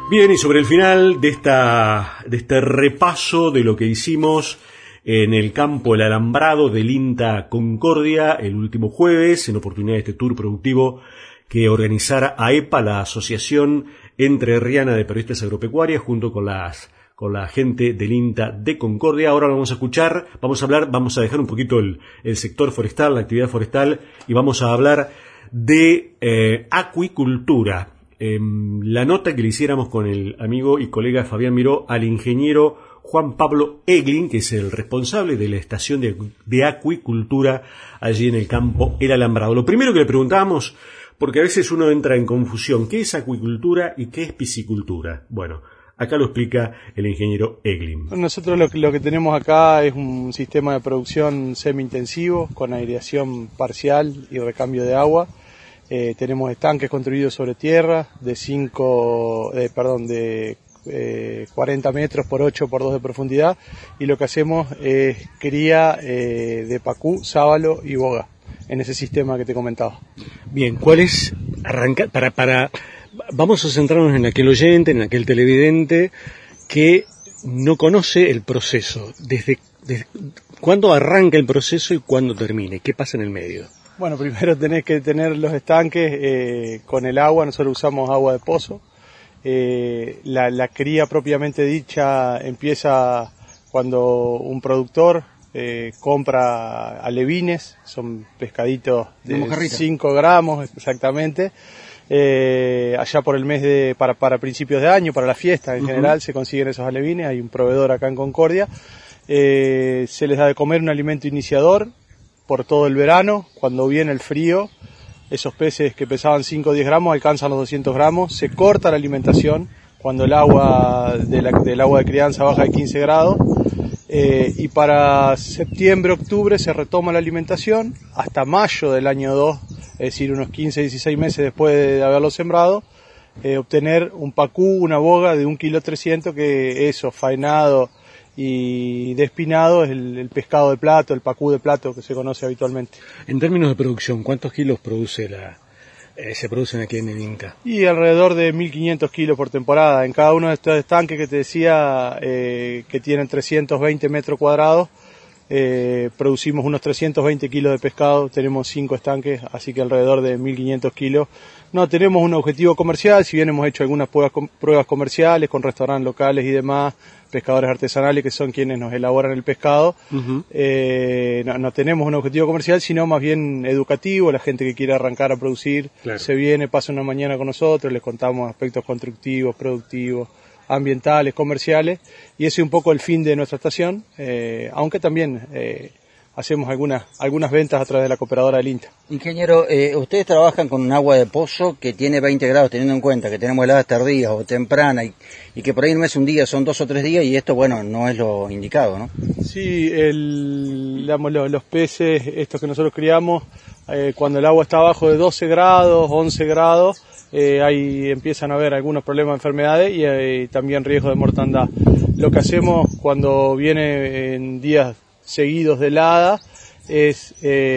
Bien, y sobre el final de este repaso de lo que hicimos en el campo El Alambrado del INTA Concordia el último jueves, en oportunidad de este tour productivo que organizara AEPA, la Asociación Entrerriana de Periodistas Agropecuarios, junto con la gente del INTA de Concordia. Ahora lo vamos a escuchar, vamos a dejar un poquito el sector forestal, la actividad forestal, y vamos a hablar de acuicultura. La nota que le hiciéramos con el amigo y colega Fabián Miró al ingeniero Juan Pablo Eglin, que es el responsable de la estación de acuicultura allí en el campo El Alambrado. Lo primero que le preguntábamos, porque a veces uno entra en confusión, ¿qué es acuicultura y qué es piscicultura? Bueno, acá lo explica el ingeniero Eglin. Nosotros lo que tenemos acá es un sistema de producción semi-intensivo con aireación parcial y recambio de agua. Tenemos estanques construidos sobre tierra de 40 metros por 8 por 2 de profundidad, y lo que hacemos es cría de pacú, sábalo y boga en ese sistema que te comentaba. Bien, ¿cuál es? Vamos a centrarnos en aquel oyente, en aquel televidente que no conoce el proceso. ¿Desde cuándo arranca el proceso y cuándo termina? ¿Qué pasa en el medio? Bueno, primero tenés que tener los estanques con el agua. Nosotros usamos agua de pozo. La cría propiamente dicha empieza cuando un productor compra alevines, son pescaditos de 5 gramos exactamente, allá por el mes para principios de año, para la fiesta en general se consiguen esos alevines. Hay un proveedor acá en Concordia, se les da de comer un alimento iniciador por todo el verano. Cuando viene el frío, esos peces que pesaban 5 o 10 gramos alcanzan los 200 gramos, se corta la alimentación cuando el agua del agua de crianza baja de 15 grados, y para septiembre, octubre se retoma la alimentación hasta mayo del año 2, es decir, unos 15, 16 meses después de haberlo sembrado, obtener un pacú, una boga de 1,3 kg, que eso, faenado y despinado, es el pescado de plato, el pacú de plato que se conoce habitualmente. En términos de producción, ¿cuántos kilos se producen aquí en el INTA? Y alrededor de 1.500 kilos por temporada. En cada uno de estos estanques que te decía, que tienen 320 metros cuadrados, producimos unos 320 kilos de pescado. Tenemos 5 estanques, así que alrededor de 1.500 kilos. No tenemos un objetivo comercial, si bien hemos hecho algunas pruebas comerciales con restaurantes locales y demás, pescadores artesanales que son quienes nos elaboran el pescado. No tenemos un objetivo comercial, sino más bien educativo. La gente que quiere arrancar a producir, claro, se viene, pasa una mañana con nosotros, les contamos aspectos constructivos, productivos, ambientales, comerciales, y ese es un poco el fin de nuestra estación, aunque también hacemos algunas ventas a través de la cooperadora del INTA. Ingeniero, ustedes trabajan con un agua de pozo que tiene 20 grados, teniendo en cuenta que tenemos heladas tardías o tempranas y que por ahí no es un día, son 2 o 3 días, y esto, bueno, no es lo indicado, ¿no? Sí, los peces, estos que nosotros criamos, cuando el agua está abajo de 12 grados, 11 grados, ahí empiezan a haber algunos problemas de enfermedades y también riesgo de mortandad. Lo que hacemos cuando viene en días seguidos de helada es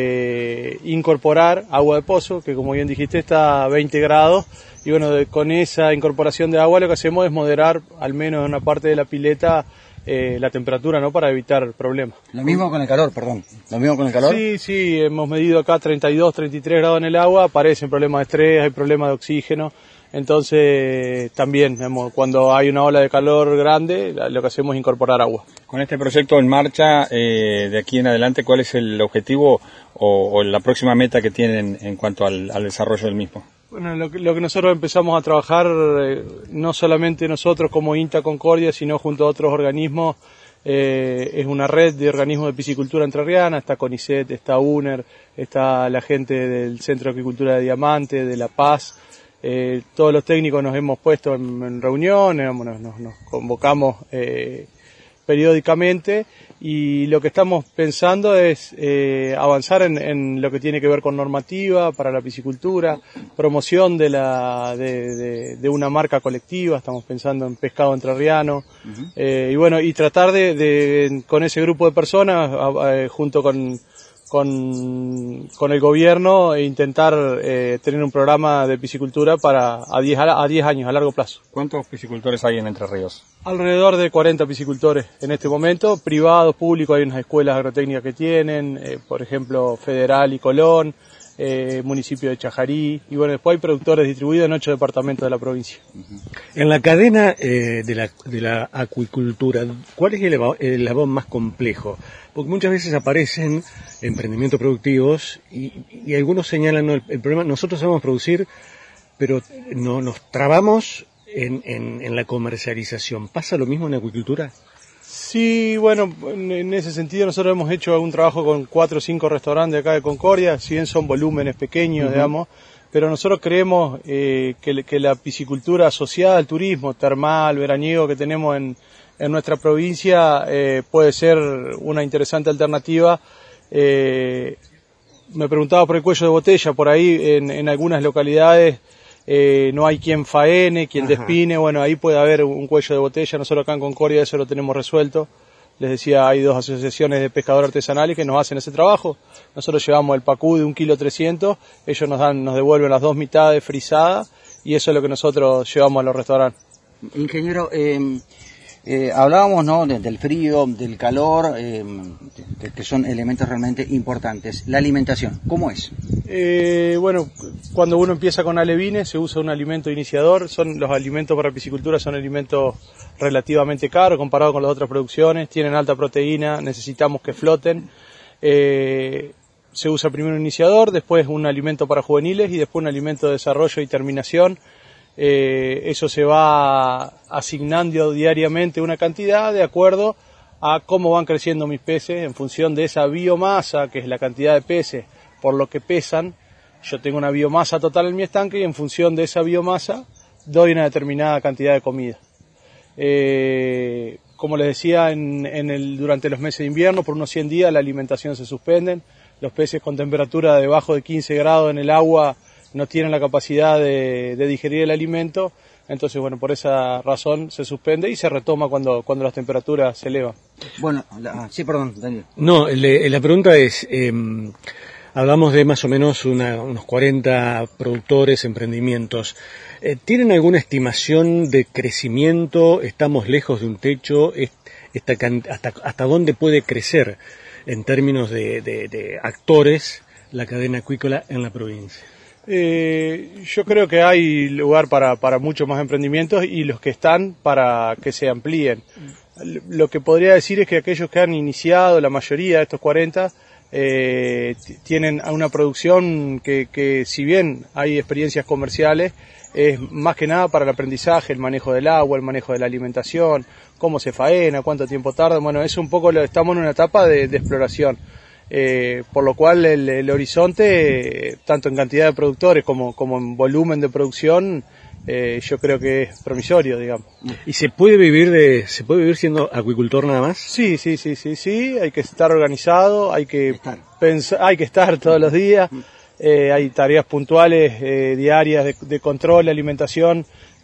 incorporar agua de pozo, que como bien dijiste está a 20 grados, y bueno, con esa incorporación de agua lo que hacemos es moderar al menos en una parte de la pileta la temperatura, ¿no?, para evitar problemas. Lo mismo con el calor, perdón. ¿Lo mismo con el calor? Sí, hemos medido acá 32, 33 grados en el agua, aparecen problemas de estrés, hay problemas de oxígeno. Entonces también, cuando hay una ola de calor grande, lo que hacemos es incorporar agua. Con este proyecto en marcha, de aquí en adelante, ¿cuál es el objetivo o la próxima meta que tienen en cuanto al desarrollo del mismo? Bueno, lo que nosotros empezamos a trabajar, no solamente nosotros como INTA Concordia, sino junto a otros organismos, es una red de organismos de piscicultura entrerriana. Está CONICET, está UNER, está la gente del Centro de Acuicultura de Diamante, de La Paz. Todos los técnicos nos hemos puesto en reuniones, nos convocamos periódicamente, y lo que estamos pensando es avanzar en lo que tiene que ver con normativa para la piscicultura, promoción de una marca colectiva. Estamos pensando en pescado entrerriano, y bueno, y tratar con ese grupo de personas, junto con con el gobierno e intentar tener un programa de piscicultura a 10 años, a largo plazo. ¿Cuántos piscicultores hay en Entre Ríos? Alrededor de 40 piscicultores en este momento, privados, públicos, hay unas escuelas agrotécnicas que tienen, por ejemplo, Federal y Colón, municipio de Chajarí, y bueno, después hay productores distribuidos en 8 departamentos de la provincia. En la cadena de la acuicultura, ¿cuál es el eslabón más complejo? Porque muchas veces aparecen emprendimientos productivos y algunos señalan, no, el problema, nosotros sabemos producir, pero no nos trabamos en la comercialización. ¿Pasa lo mismo en la acuicultura? Sí, bueno, en ese sentido nosotros hemos hecho algún trabajo con 4 o 5 restaurantes acá de Concordia, si bien son volúmenes pequeños, digamos, pero nosotros creemos que la piscicultura asociada al turismo termal, veraniego que tenemos en nuestra provincia puede ser una interesante alternativa. Me preguntaba por el cuello de botella, por ahí en algunas localidades no hay quien faene, quien despine, bueno, ahí puede haber un cuello de botella. Nosotros acá en Concordia eso lo tenemos resuelto. Les decía, hay 2 asociaciones de pescadores artesanales que nos hacen ese trabajo. Nosotros llevamos el pacú de 1,3 kg, ellos nos devuelven las 2 mitades frisadas y eso es lo que nosotros llevamos a los restaurantes. Ingeniero, hablábamos, ¿no?, del frío, del calor, que son elementos realmente importantes. La alimentación, ¿cómo es? Bueno, cuando uno empieza con alevines se usa un alimento iniciador. Los alimentos para piscicultura son alimentos relativamente caros comparado con las otras producciones, tienen alta proteína, necesitamos que floten. Se usa primero un iniciador, después un alimento para juveniles y después un alimento de desarrollo y terminación. Eso se va asignando diariamente una cantidad de acuerdo a cómo van creciendo mis peces en función de esa biomasa, que es la cantidad de peces por lo que pesan. Yo tengo una biomasa total en mi estanque y en función de esa biomasa doy una determinada cantidad de comida. Como les decía, durante los meses de invierno, por unos 100 días la alimentación se suspende. Los peces con temperatura debajo de 15 grados en el agua no tienen la capacidad de digerir el alimento, entonces bueno, por esa razón se suspende y se retoma cuando las temperaturas se elevan. Bueno, sí, perdón, Daniel. No, la pregunta es, hablamos de más o menos unos 40 productores, emprendimientos. ¿Tienen alguna estimación de crecimiento? ¿Estamos lejos de un techo? ¿Hasta dónde puede crecer en términos de actores la cadena acuícola en la provincia? Yo creo que hay lugar para muchos más emprendimientos y los que están para que se amplíen. Lo que podría decir es que aquellos que han iniciado, la mayoría de estos 40, tienen una producción que si bien hay experiencias comerciales, es más que nada para el aprendizaje, el manejo del agua, el manejo de la alimentación, cómo se faena, cuánto tiempo tarda. Bueno, es un poco, estamos en una etapa de exploración. Por lo cual el horizonte, tanto en cantidad de productores como en volumen de producción, yo creo que es promisorio, digamos. ¿Y se puede vivir siendo acuicultor nada más? Sí, hay que estar organizado, hay que pensar, hay que estar todos los días, hay tareas puntuales, diarias de control, de alimentación,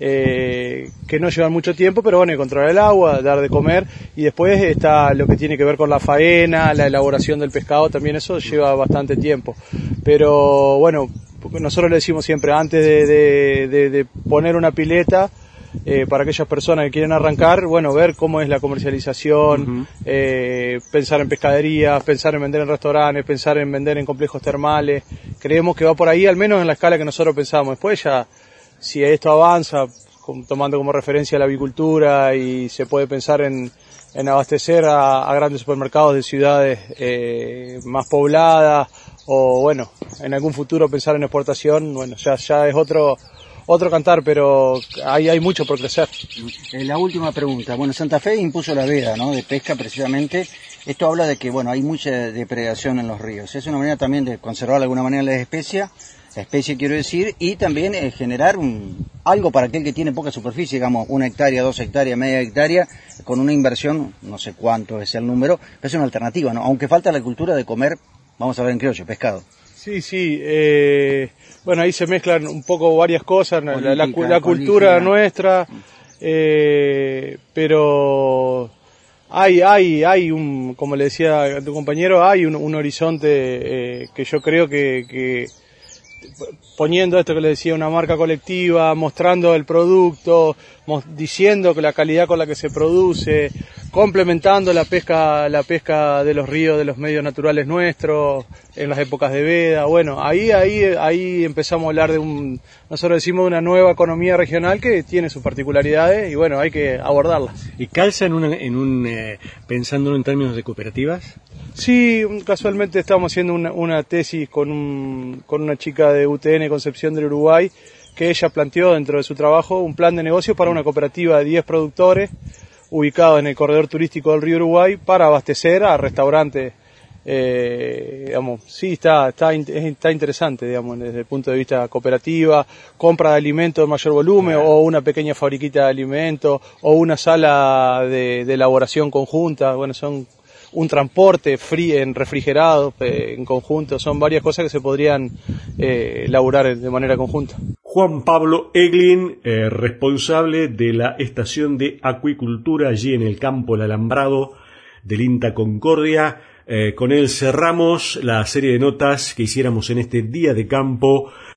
que no llevan mucho tiempo, pero bueno, hay que controlar el agua, dar de comer, y después está lo que tiene que ver con la faena, la elaboración del pescado, también eso lleva bastante tiempo. Pero bueno, nosotros le decimos siempre, antes de poner una pileta, para aquellas personas que quieren arrancar, bueno, ver cómo es la comercialización, pensar en pescaderías, pensar en vender en restaurantes, pensar en vender en complejos termales. Creemos que va por ahí, al menos en la escala que nosotros pensamos. Después ya, si esto avanza, tomando como referencia la avicultura, y se puede pensar en abastecer a grandes supermercados de ciudades más pobladas, o bueno, en algún futuro pensar en exportación, bueno, ya es otro cantar, pero hay mucho por crecer. La última pregunta. Bueno, Santa Fe impuso la veda, ¿no?, de pesca precisamente. Esto habla de que, bueno, hay mucha depredación en los ríos. Es una manera también de conservar de alguna manera la especie quiero decir, y también generar algo para aquel que tiene poca superficie, digamos 1 hectárea, 2 hectáreas, media hectárea, con una inversión, no sé cuánto es el número, pero es una alternativa, ¿no? Aunque falta la cultura de comer, vamos a ver en criollo, pescado. Sí, bueno, ahí se mezclan un poco varias cosas, la cultura nuestra, pero hay como le decía a tu compañero, hay un horizonte que yo creo que poniendo esto que le decía, una marca colectiva, mostrando el producto, diciendo que la calidad con la que se produce, complementando la pesca de los ríos, de los medios naturales nuestros, en las épocas de veda. Bueno, ahí empezamos a hablar nosotros decimos de una nueva economía regional que tiene sus particularidades y bueno, hay que abordarlas. ¿Y calza pensándolo en términos de cooperativas? Sí, casualmente estamos haciendo una tesis con una chica de UTN Concepción del Uruguay, que ella planteó dentro de su trabajo un plan de negocio para una cooperativa de 10 productores ubicados en el corredor turístico del río Uruguay para abastecer a restaurantes. Sí, está interesante, digamos, desde el punto de vista cooperativa, compra de alimentos de mayor volumen, o una pequeña fabriquita de alimentos, o una sala de elaboración conjunta. Bueno, son un transporte refrigerado en conjunto, son varias cosas que se podrían elaborar de manera conjunta. Juan Pablo Eglin, responsable de la estación de acuicultura allí en el campo El Alambrado del INTA Concordia. Con él cerramos la serie de notas que hiciéramos en este día de campo